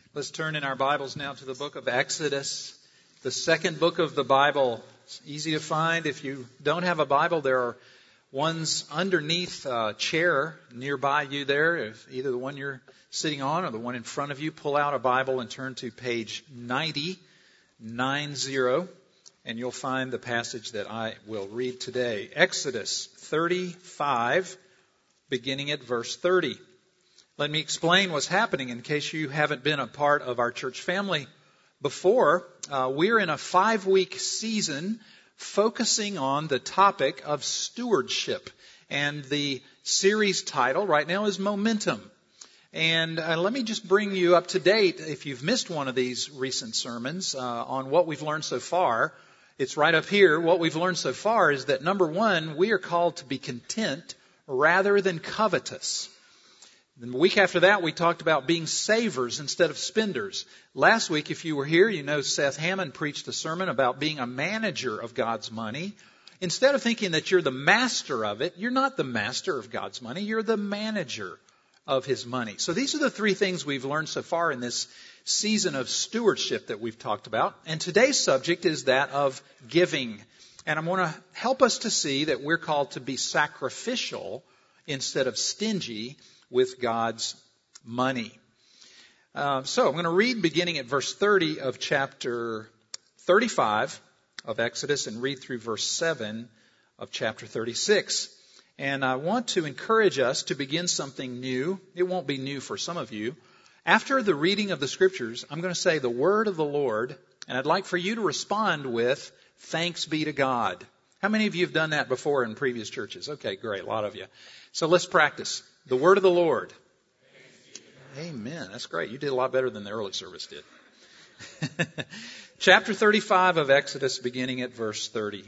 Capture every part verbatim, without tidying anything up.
Let's turn in our Bibles now to the book of Exodus, the second book of the Bible. It's easy to find. If you don't have a Bible, there are ones underneath a chair nearby you there. If either the one you're sitting on or the one in front of you, pull out a Bible and turn to page ninety, nine zero, and you'll find the passage that I will read today. Exodus thirty-five, beginning at verse thirty. Let me explain what's happening in case you haven't been a part of our church family before. Uh, we're in a five-week season focusing on the topic of stewardship. And the series title right now is Momentum. And uh, let me just bring you up to date, if you've missed one of these recent sermons, uh, on what we've learned so far. It's right up here. What we've learned so far is that, number one, we are called to be content rather than covetous. The week after that, we talked about being savers instead of spenders. Last week, if you were here, you know Seth Hammond preached a sermon about being a manager of God's money. Instead of thinking that you're the master of it, you're not the master of God's money. You're the manager of His money. So these are the three things we've learned so far in this season of stewardship that we've talked about. And today's subject is that of giving. And I'm going to help us to see that we're called to be sacrificial instead of stingy with God's money. Uh, so I'm going to read beginning at verse thirty of chapter thirty-five of Exodus and read through verse seven of chapter thirty-six. And I want to encourage us to begin something new. It won't be new for some of you. After the reading of the scriptures, I'm going to say the word of the Lord, and I'd like for you to respond with, "Thanks be to God." How many of you have done that before in previous churches? Okay, great, a lot of you. So let's practice. The word of the Lord. Amen. That's great. You did a lot better than the early service did. Chapter thirty-five of Exodus, beginning at verse thirty.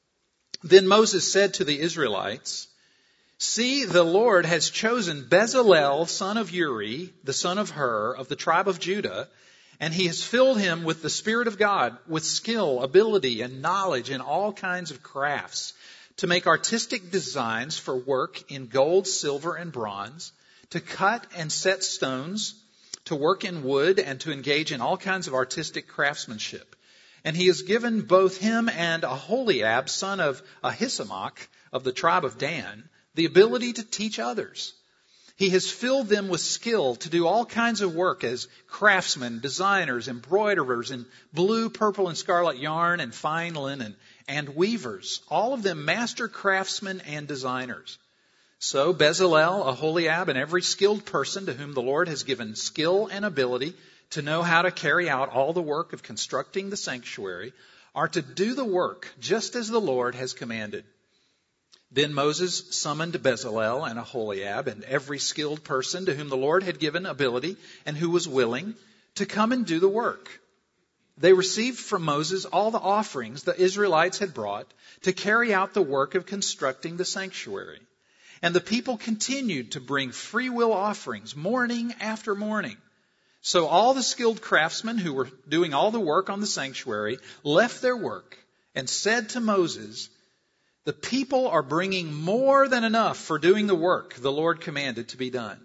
Then Moses said to the Israelites, "See, the Lord has chosen Bezalel, son of Uri, the son of Hur, of the tribe of Judah, and He has filled him with the Spirit of God, with skill, ability, and knowledge in all kinds of crafts, to make artistic designs for work in gold, silver, and bronze, to cut and set stones, to work in wood, and to engage in all kinds of artistic craftsmanship. And He has given both him and Aholiab, son of Ahisamach, of the tribe of Dan, the ability to teach others. He has filled them with skill to do all kinds of work as craftsmen, designers, embroiderers in blue, purple, and scarlet yarn and fine linen, and weavers, all of them master craftsmen and designers. So Bezalel, Aholiab, and every skilled person to whom the Lord has given skill and ability to know how to carry out all the work of constructing the sanctuary are to do the work just as the Lord has commanded." Then Moses summoned Bezalel and Aholiab and every skilled person to whom the Lord had given ability and who was willing to come and do the work. They received from Moses all the offerings the Israelites had brought to carry out the work of constructing the sanctuary. And the people continued to bring free will offerings morning after morning. So all the skilled craftsmen who were doing all the work on the sanctuary left their work and said to Moses, "The people are bringing more than enough for doing the work the Lord commanded to be done."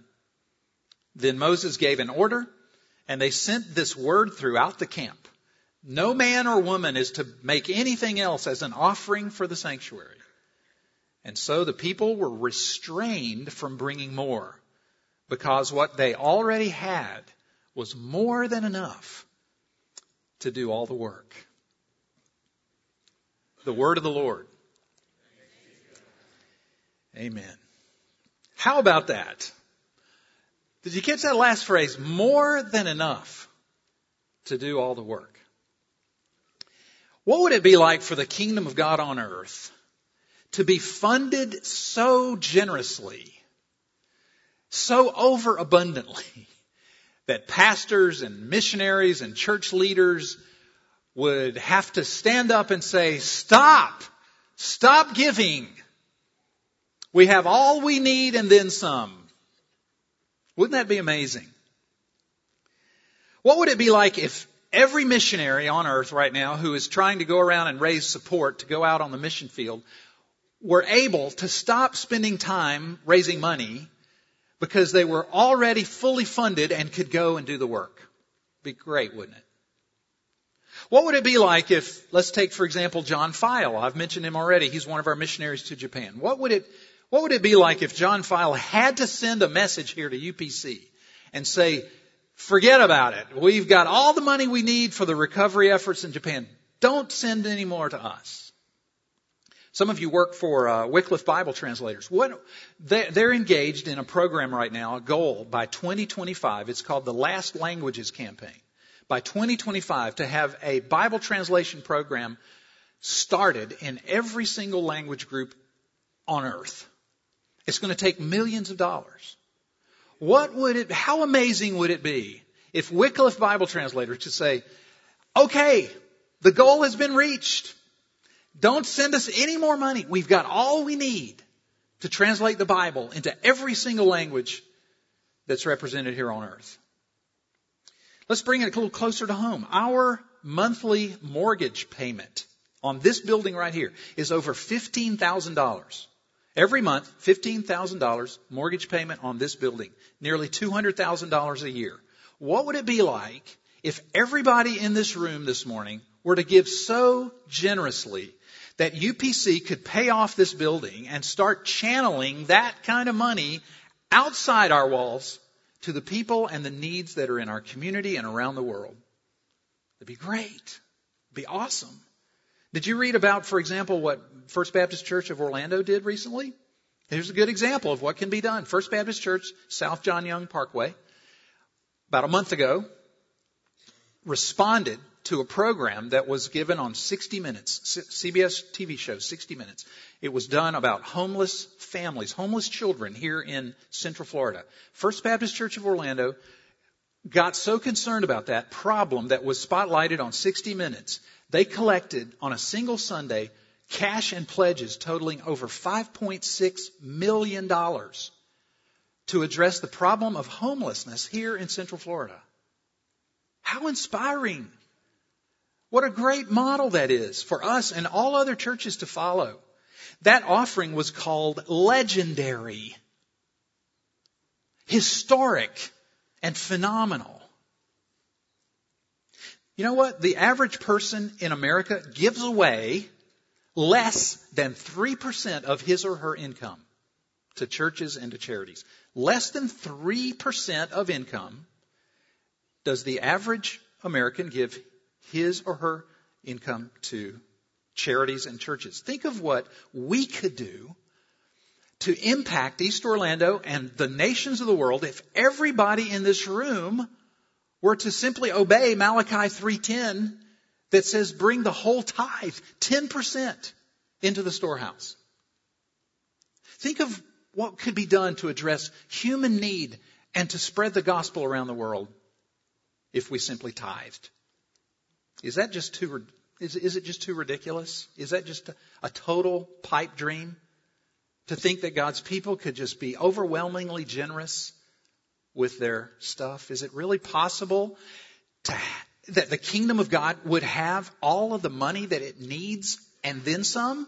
Then Moses gave an order, and they sent this word throughout the camp: "No man or woman is to make anything else as an offering for the sanctuary." And so the people were restrained from bringing more, because what they already had was more than enough to do all the work. The word of the Lord. Amen. How about that? Did you catch that last phrase? More than enough to do all the work. What would it be like for the kingdom of God on earth to be funded so generously, so overabundantly, that pastors and missionaries and church leaders would have to stand up and say, "Stop! Stop giving! We have all we need and then some." Wouldn't that be amazing? What would it be like if every missionary on earth right now who is trying to go around and raise support to go out on the mission field were able to stop spending time raising money because they were already fully funded and could go and do the work? Be great, wouldn't it? What would it be like if, let's take, for example, John File. I've mentioned him already. He's one of our missionaries to Japan. What would it, what would it be like if John File had to send a message here to U P C and say, forget about it. We've got all the money we need for the recovery efforts in Japan. Don't send any more to us. Some of you work for uh, Wycliffe Bible Translators. What they, they're engaged in a program right now, a goal by twenty twenty-five. It's called the Last Languages Campaign. By twenty twenty-five, to have a Bible translation program started in every single language group on earth. It's going to take millions of dollars. What would it, how amazing would it be if Wycliffe Bible Translators could say, okay, the goal has been reached. Don't send us any more money. We've got all we need to translate the Bible into every single language that's represented here on earth. Let's bring it a little closer to home. Our monthly mortgage payment on this building right here is over fifteen thousand dollars. Every month, fifteen thousand dollars mortgage payment on this building. Nearly two hundred thousand dollars a year. What would it be like if everybody in this room this morning were to give so generously that U P C could pay off this building and start channeling that kind of money outside our walls to the people and the needs that are in our community and around the world? It'd be great. It'd be awesome. Did you read about, for example, what First Baptist Church of Orlando did recently? Here's a good example of what can be done. First Baptist Church, South John Young Parkway, about a month ago, responded to a program that was given on sixty minutes, C B S T V show, sixty minutes. It was done about homeless families, homeless children here in Central Florida. First Baptist Church of Orlando got so concerned about that problem that was spotlighted on sixty minutes. They collected on a single Sunday cash and pledges totaling over five point six million dollars to address the problem of homelessness here in Central Florida. How inspiring. What a great model that is for us and all other churches to follow. That offering was called legendary, historic, and phenomenal. You know what? The average person in America gives away less than three percent of his or her income to churches and to charities. Less than three percent of income does the average American give his or her income to charities and churches. Think of what we could do to impact East Orlando and the nations of the world if everybody in this room were to simply obey Malachi three ten that says bring the whole tithe, ten percent, into the storehouse. Think of what could be done to address human need and to spread the gospel around the world if we simply tithed. Is that just too, is, is it just too ridiculous? Is that just a, a total pipe dream? To think that God's people could just be overwhelmingly generous with their stuff? Is it really possible to, that the kingdom of God would have all of the money that it needs and then some?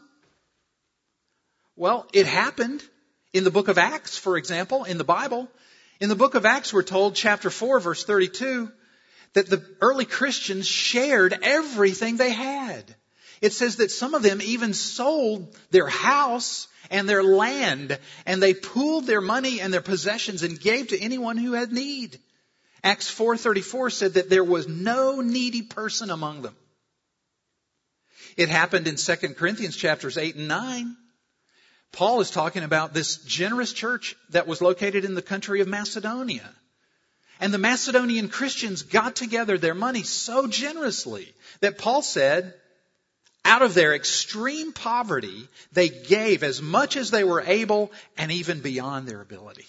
Well, it happened in the book of Acts, for example, in the Bible. In the book of Acts, we're told, chapter four, verse thirty-two, that the early Christians shared everything they had. It says that some of them even sold their house and their land, and they pooled their money and their possessions and gave to anyone who had need. Acts four thirty-four said that there was no needy person among them. It happened in Second Corinthians chapters eight and nine. Paul is talking about this generous church that was located in the country of Macedonia. And the Macedonian Christians got together their money so generously that Paul said, out of their extreme poverty, they gave as much as they were able and even beyond their ability.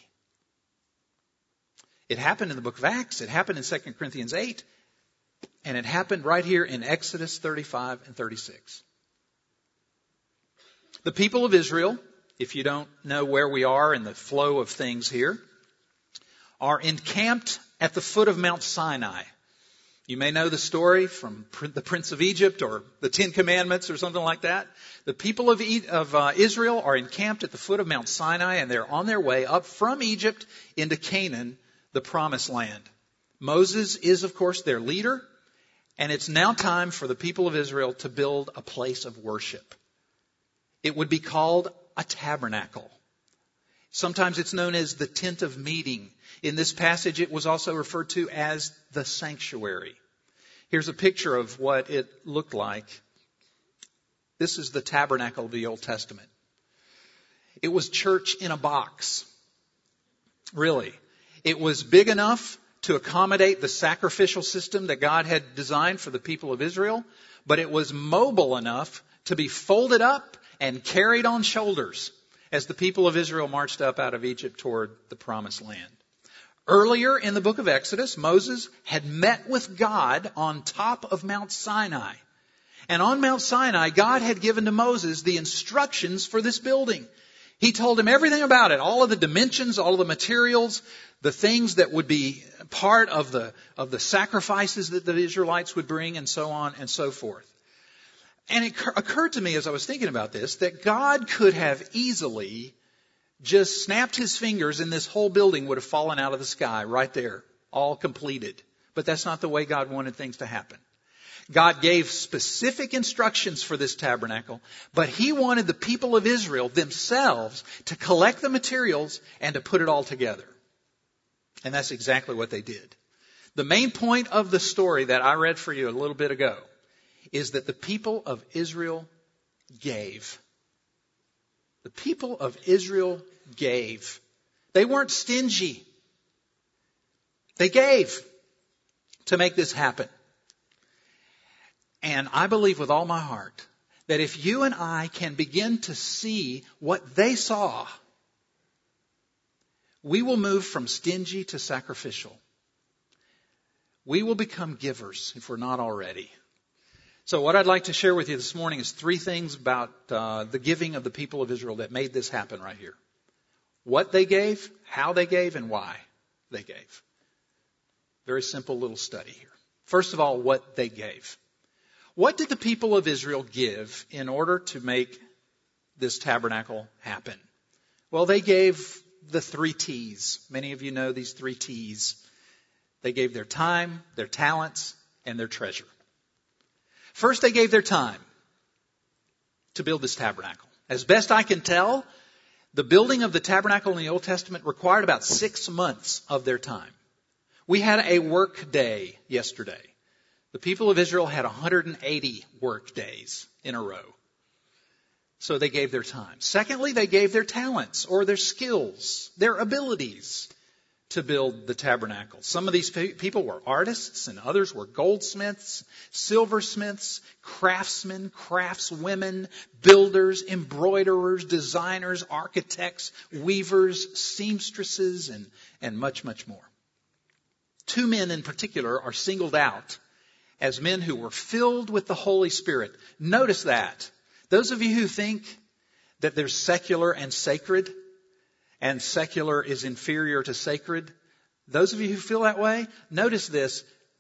It happened in the book of Acts. It happened in Second Corinthians eight. And it happened right here in Exodus thirty-five and thirty-six. The people of Israel, if you don't know where we are in the flow of things here, are encamped at the foot of Mount Sinai. You may know the story from the Prince of Egypt or the Ten Commandments or something like that. The people of, e- of uh, Israel are encamped at the foot of Mount Sinai, and they're on their way up from Egypt into Canaan, the promised land. Moses is, of course, their leader, and it's now time for the people of Israel to build a place of worship. It would be called a tabernacle. Sometimes it's known as the tent of meeting. In this passage, it was also referred to as the sanctuary. Here's a picture of what it looked like. This is the tabernacle of the Old Testament. It was church in a box. Really. It was big enough to accommodate the sacrificial system that God had designed for the people of Israel, but it was mobile enough to be folded up and carried on shoulders as the people of Israel marched up out of Egypt toward the Promised Land. Earlier in the book of Exodus, Moses had met with God on top of Mount Sinai. And on Mount Sinai, God had given to Moses the instructions for this building. He told him everything about it, all of the dimensions, all of the materials, the things that would be part of the, of the sacrifices that the Israelites would bring, and so on and so forth. And it occurred to me as I was thinking about this that God could have easily just snapped his fingers and this whole building would have fallen out of the sky right there, all completed. But that's not the way God wanted things to happen. God gave specific instructions for this tabernacle, but he wanted the people of Israel themselves to collect the materials and to put it all together. And that's exactly what they did. The main point of the story that I read for you a little bit ago is that the people of Israel gave. The people of Israel gave. They weren't stingy. They gave to make this happen. And I believe with all my heart that if you and I can begin to see what they saw, we will move from stingy to sacrificial. We will become givers if we're not already. So what I'd like to share with you this morning is three things about uh, the giving of the people of Israel that made this happen right here. What they gave, how they gave, and why they gave. Very simple little study here. First of all, what they gave. What did the people of Israel give in order to make this tabernacle happen? Well, they gave the three T's. Many of you know these three T's. They gave their time, their talents, and their treasure. First, they gave their time to build this tabernacle. As best I can tell, the building of the tabernacle in the Old Testament required about six months of their time. We had a work day yesterday. The people of Israel had one hundred eighty work days in a row. So they gave their time. Secondly, they gave their talents or their skills, their abilities to build the tabernacle. Some of these people were artists and others were goldsmiths, silversmiths, craftsmen, craftswomen, builders, embroiderers, designers, architects, weavers, seamstresses, and, and much, much more. Two men in particular are singled out as men who were filled with the Holy Spirit. Notice that. Those of you who think that there's secular and sacred, and secular is inferior to sacred, those of you who feel that way, notice this.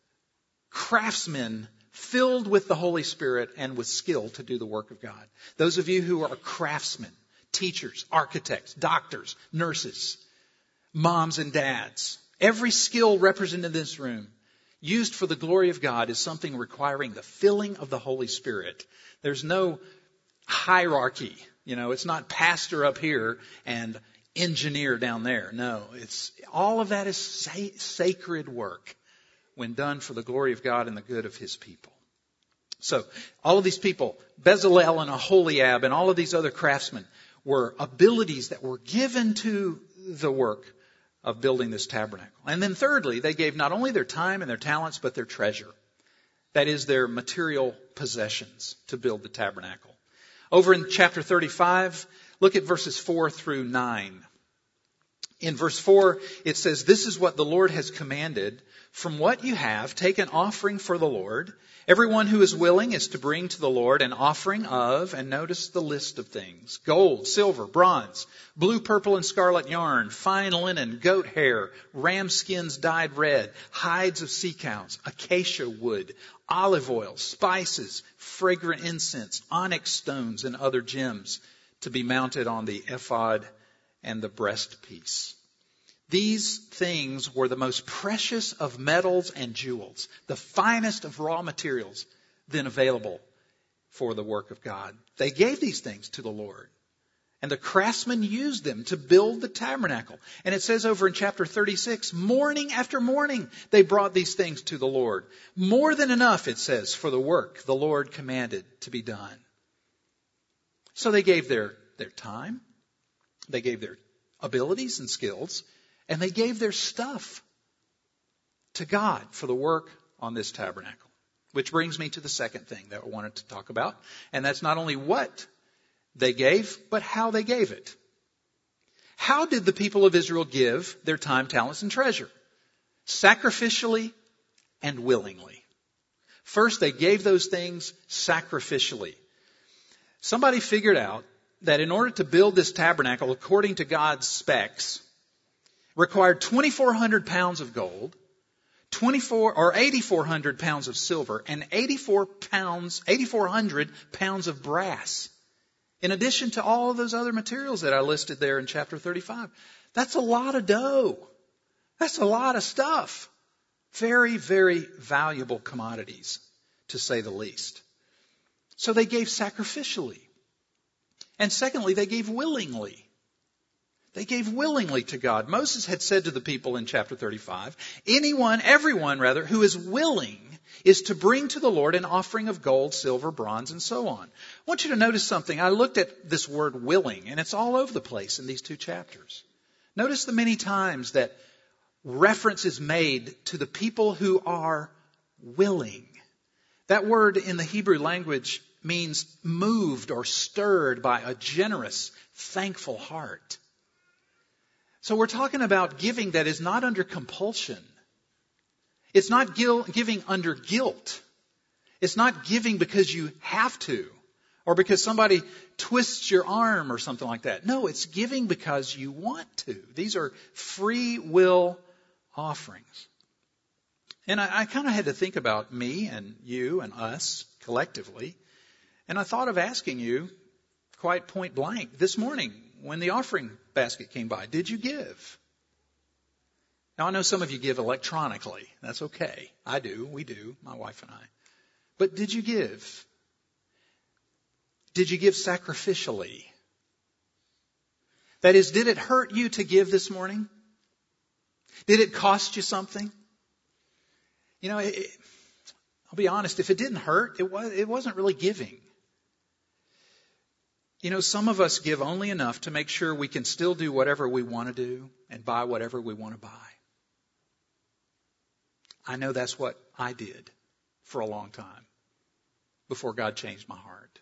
Craftsmen filled with the Holy Spirit and with skill to do the work of God. Those of you who are craftsmen, teachers, architects, doctors, nurses, moms and dads, every skill represented in this room used for the glory of God is something requiring the filling of the Holy Spirit. There's no hierarchy. You know, it's not pastor up here and engineer down there. No, it's all of that is sa- sacred work when done for the glory of God and the good of his people. So all of these people, Bezalel and Aholiab and all of these other craftsmen, were abilities that were given to the work of building this tabernacle. And then thirdly, they gave not only their time and their talents, but their treasure. That is their material possessions to build the tabernacle. Over in chapter thirty-five, look at verses four through nine. In verse four, it says, "This is what the Lord has commanded. From what you have, take an offering for the Lord. Everyone who is willing is to bring to the Lord an offering of," and notice the list of things, "gold, silver, bronze, blue, purple, and scarlet yarn, fine linen, goat hair, ram skins dyed red, hides of sea cows, acacia wood, olive oil, spices, fragrant incense, onyx stones, and other gems to be mounted on the ephod and the breastpiece." These things were the most precious of metals and jewels, the finest of raw materials then available for the work of God. They gave these things to the Lord. And the craftsmen used them to build the tabernacle. And it says over in chapter thirty-six, morning after morning, they brought these things to the Lord. More than enough, it says, for the work the Lord commanded to be done. So they gave their, their time, they gave their abilities and skills, and they gave their stuff to God for the work on this tabernacle. Which brings me to the second thing that I wanted to talk about. And that's not only what they gave, but how they gave it. How did the people of Israel give their time, talents, and treasure? Sacrificially and willingly. First, they gave those things sacrificially. Somebody figured out that in order to build this tabernacle according to God's specs, required twenty-four hundred pounds of gold, twenty-four or eighty-four hundred pounds of silver, and eighty-four pounds, eighty-four hundred pounds of brass. In addition to all of those other materials that I listed there in chapter thirty-five. That's a lot of dough. That's a lot of stuff. Very, very valuable commodities, to say the least. So they gave sacrificially. And secondly, they gave willingly. They gave willingly to God. Moses had said to the people in chapter thirty-five, anyone, everyone rather, who is willing is to bring to the Lord an offering of gold, silver, bronze, and so on. I want you to notice something. I looked at this word willing, and it's all over the place in these two chapters. Notice the many times that reference is made to the people who are willing. That word in the Hebrew language means moved or stirred by a generous, thankful heart. So we're talking about giving that is not under compulsion. It's not giving under guilt. It's not giving because you have to or because somebody twists your arm or something like that. No, it's giving because you want to. These are free will offerings. And I, I kind of had to think about me and you and us collectively. And I thought of asking you quite point blank this morning when the offering basket came by, did you give? Now, I know some of you give electronically. That's okay. I do. We do. My wife and I. But did you give? Did you give sacrificially? That is, did it hurt you to give this morning? Did it cost you something? You know, it, I'll be honest. If it didn't hurt, it was, it wasn't really giving. You know, some of us give only enough to make sure we can still do whatever we want to do and buy whatever we want to buy. I know that's what I did for a long time before God changed my heart.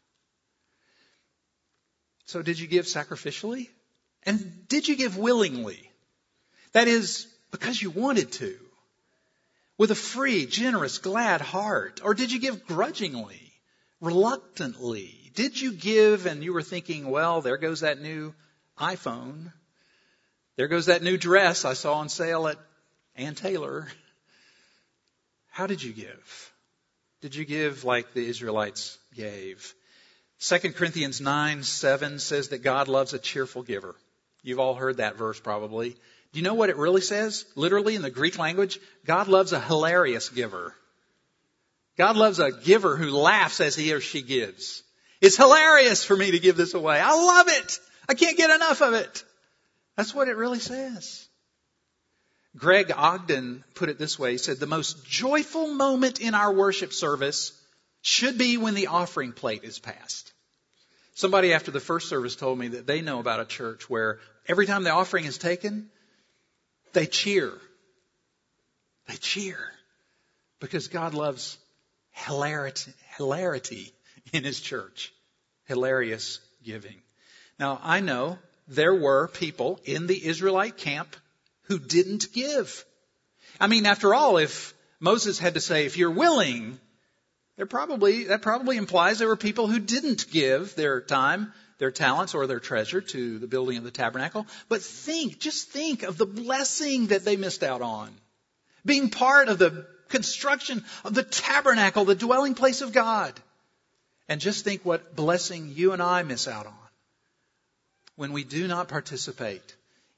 So did you give sacrificially? And did you give willingly? That is, because you wanted to. With a free, generous, glad heart. Or did you give grudgingly, reluctantly? Did you give and you were thinking, well, there goes that new iPhone. There goes that new dress I saw on sale at Ann Taylor. How did you give? Did you give like the Israelites gave? Second Corinthians nine seven says that God loves a cheerful giver. You've all heard that verse probably. Do you know what it really says? Literally in the Greek language, God loves a hilarious giver. God loves a giver who laughs as he or she gives. It's hilarious for me to give this away. I love it. I can't get enough of it. That's what it really says. Greg Ogden put it this way. He said, the most joyful moment in our worship service should be when the offering plate is passed. Somebody after the first service told me that they know about a church where every time the offering is taken, they cheer. They cheer because God loves hilarity, hilarity in His church. Hilarious giving. Now, I know there were people in the Israelite camp who didn't give. I mean, after all, if Moses had to say, if you're willing, there probably, that probably implies there were people who didn't give their time, their talents, or their treasure to the building of the tabernacle. But think, just think of the blessing that they missed out on. Being part of the construction of the tabernacle, the dwelling place of God. And just think what blessing you and I miss out on when we do not participate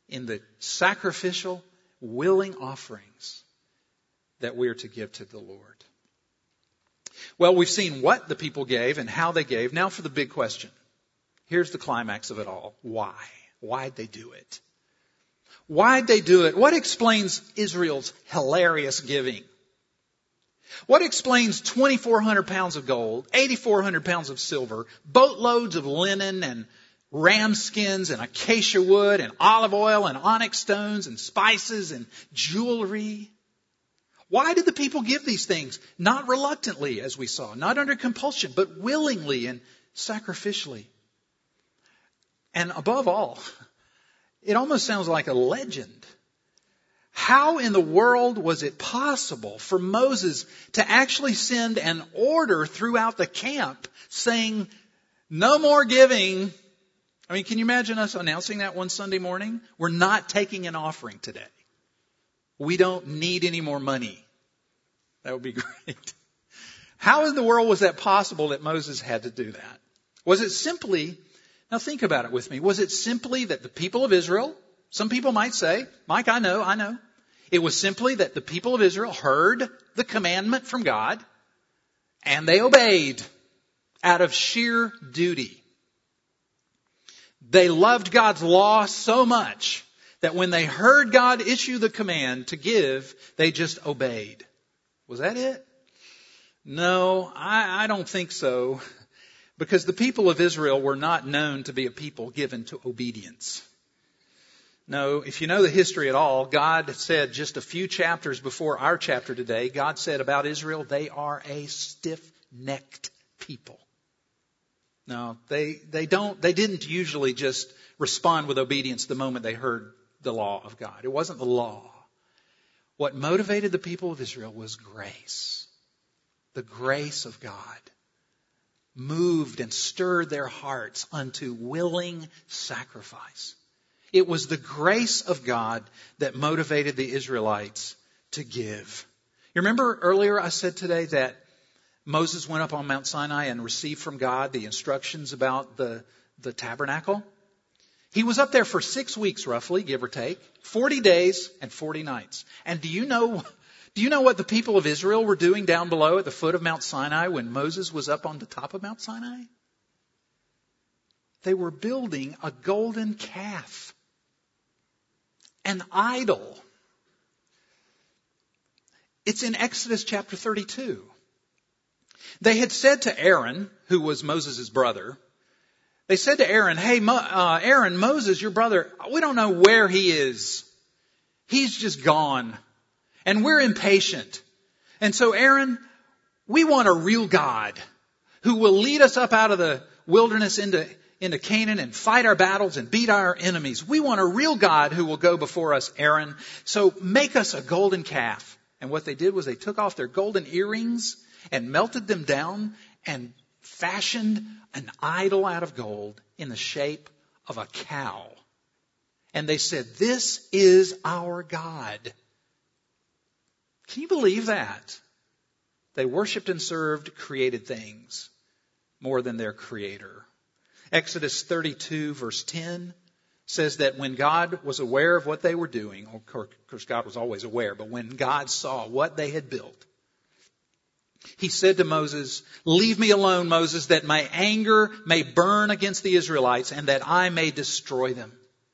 in the sacrificial, willing offerings that we are to give to the Lord. Well, we've seen what the people gave and how they gave. Now for the big question. Here's the climax of it all. Why? Why'd they do it? Why'd they do it? What explains Israel's hilarious giving? What explains twenty-four hundred pounds of gold, eighty-four hundred pounds of silver, boatloads of linen and ram skins and acacia wood and olive oil and onyx stones and spices and jewelry? Why did the people give these things? Not reluctantly, as we saw, not under compulsion, but willingly and sacrificially. And above all, it almost sounds like a legend. How in the world was it possible for Moses to actually send an order throughout the camp saying, no more giving? I mean, can you imagine us announcing that one Sunday morning? We're not taking an offering today. We don't need any more money. That would be great. How in the world was that possible that Moses had to do that? Was it simply, now think about it with me, was it simply that the people of Israel, some people might say, Mike, I know, I know. It was simply that the people of Israel heard the commandment from God and they obeyed out of sheer duty. They loved God's law so much that when they heard God issue the command to give, they just obeyed. Was that it? No, I, I don't think so. Because the people of Israel were not known to be a people given to obedience. No, if you know the history at all, God said just a few chapters before our chapter today, God said about Israel, they are a stiff-necked people. No, they, they don't, they didn't usually just respond with obedience the moment they heard the law of God. It wasn't the law. What motivated the people of Israel was grace. The grace of God moved and stirred their hearts unto willing sacrifice. It was the grace of God that motivated the Israelites to give. You remember earlier I said today that Moses went up on Mount Sinai and received from God the instructions about the, the tabernacle. He was up there for six weeks roughly, give or take, forty days and forty nights. And do you know, do you know what the people of Israel were doing down below at the foot of Mount Sinai when Moses was up on the top of Mount Sinai? They were building a golden calf, an idol. It's in Exodus chapter thirty-two. They had said to Aaron, who was Moses' brother, they said to Aaron, hey, Mo, uh, Aaron, Moses, your brother, we don't know where he is. He's just gone. And we're impatient. And so, Aaron, we want a real God who will lead us up out of the wilderness into, into Canaan and fight our battles and beat our enemies. We want a real God who will go before us, Aaron. So make us a golden calf. And what they did was they took off their golden earrings and melted them down and fashioned an idol out of gold in the shape of a cow. And they said, this is our God. Can you believe that? They worshiped and served created things more than their creator. Exodus thirty-two verse ten says that when God was aware of what they were doing, of course God was always aware, but when God saw what they had built, He said to Moses, leave me alone, Moses, that my anger may burn against the Israelites and that I may destroy them.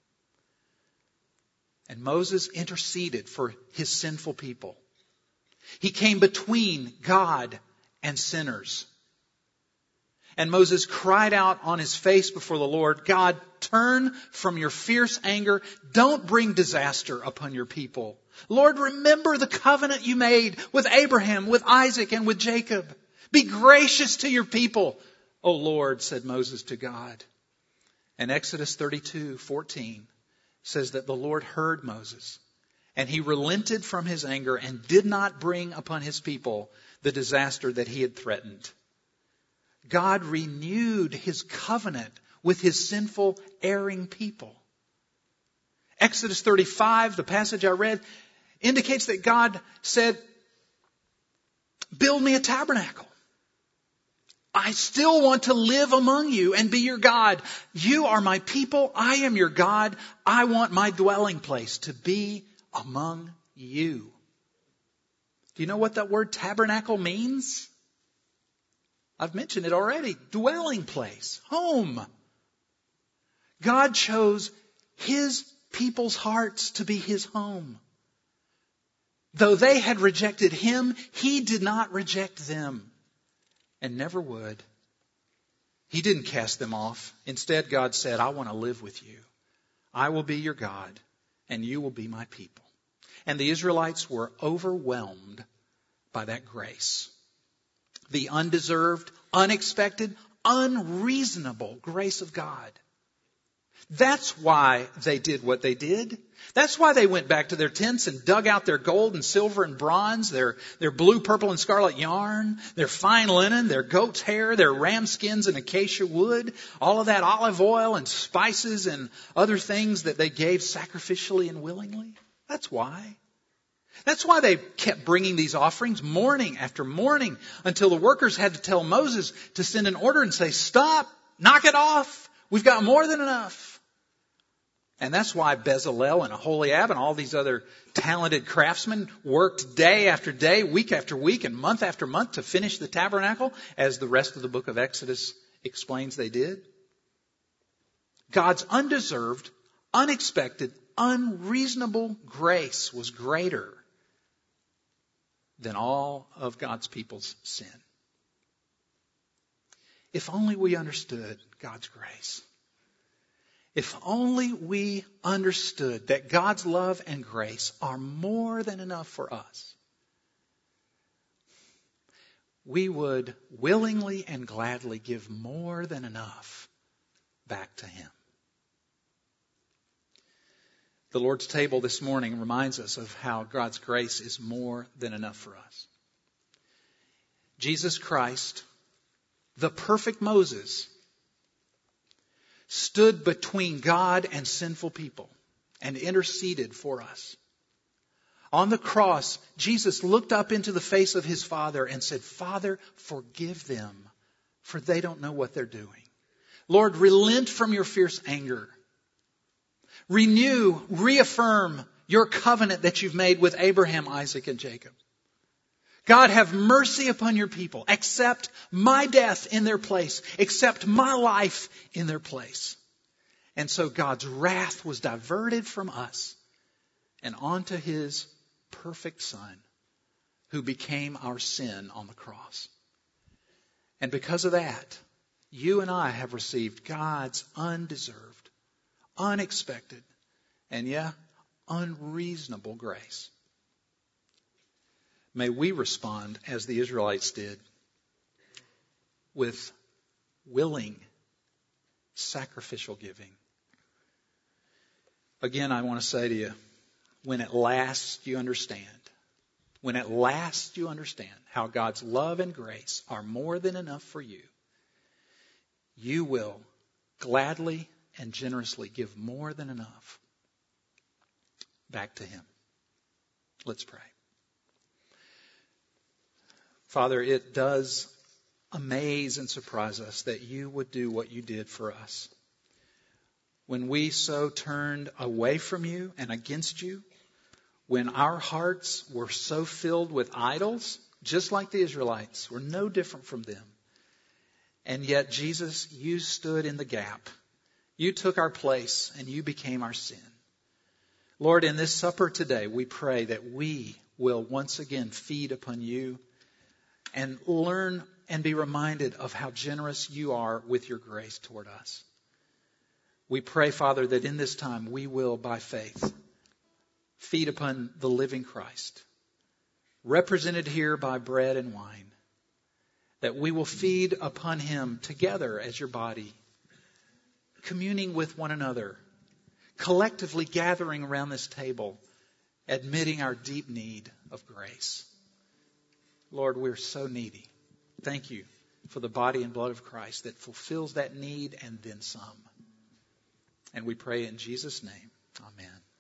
And Moses interceded for his sinful people. He came between God and sinners. And Moses cried out on his face before the Lord, God, turn from your fierce anger. Don't bring disaster upon your people. Lord, remember the covenant you made with Abraham, with Isaac, and with Jacob. Be gracious to your people. O Lord, said Moses to God. And Exodus thirty-two fourteen says that the Lord heard Moses, and he relented from his anger and did not bring upon his people the disaster that he had threatened. God renewed his covenant with his sinful, erring people. Exodus thirty-five, the passage I read, indicates that God said, build me a tabernacle. I still want to live among you and be your God. You are my people. I am your God. I want my dwelling place to be among you. Do you know what that word tabernacle means? I've mentioned it already. Dwelling place, home. God chose His people's hearts to be His home. Though they had rejected Him, He did not reject them. And never would. He didn't cast them off. Instead, God said, I want to live with you. I will be your God, and you will be my people. And the Israelites were overwhelmed by that grace. The undeserved, unexpected, unreasonable grace of God. That's why they did what they did. That's why they went back to their tents and dug out their gold and silver and bronze, their, their blue, purple, and scarlet yarn, their fine linen, their goat's hair, their ram skins and acacia wood, all of that olive oil and spices and other things that they gave sacrificially and willingly. That's why. That's why they kept bringing these offerings morning after morning until the workers had to tell Moses to send an order and say, stop, knock it off. We've got more than enough. And that's why Bezalel and Aholiab and all these other talented craftsmen worked day after day, week after week, and month after month to finish the tabernacle, as the rest of the book of Exodus explains they did. God's undeserved, unexpected, unreasonable grace was greater than all of God's people's sin. If only we understood God's grace. If only we understood that God's love and grace are more than enough for us, we would willingly and gladly give more than enough back to Him. The Lord's table this morning reminds us of how God's grace is more than enough for us. Jesus Christ, the perfect Moses, stood between God and sinful people and interceded for us. On the cross, Jesus looked up into the face of His Father and said, Father, forgive them, for they don't know what they're doing. Lord, relent from your fierce anger. Renew, reaffirm your covenant that you've made with Abraham, Isaac, and Jacob. God, have mercy upon your people. Accept my death in their place. Accept my life in their place. And so God's wrath was diverted from us and onto His perfect Son, who became our sin on the cross. And because of that, you and I have received God's undeserved, unexpected, and yeah, unreasonable grace. May we respond as the Israelites did, with willing, sacrificial giving. Again, I want to say to you, when at last you understand, when at last you understand how God's love and grace are more than enough for you, you will gladly and generously give more than enough back to Him. Let's pray. Father, it does amaze and surprise us that you would do what you did for us. When we so turned away from you and against you, when our hearts were so filled with idols, just like the Israelites, we're no different from them. And yet, Jesus, you stood in the gap. You took our place and you became our sin. Lord, in this supper today, we pray that we will once again feed upon you and learn and be reminded of how generous you are with your grace toward us. We pray, Father, that in this time we will, by faith, feed upon the living Christ, represented here by bread and wine, that we will feed upon Him together as your body, communing with one another, collectively gathering around this table, admitting our deep need of grace. Lord, we're so needy. Thank you for the body and blood of Christ that fulfills that need and then some. And we pray in Jesus' name. Amen.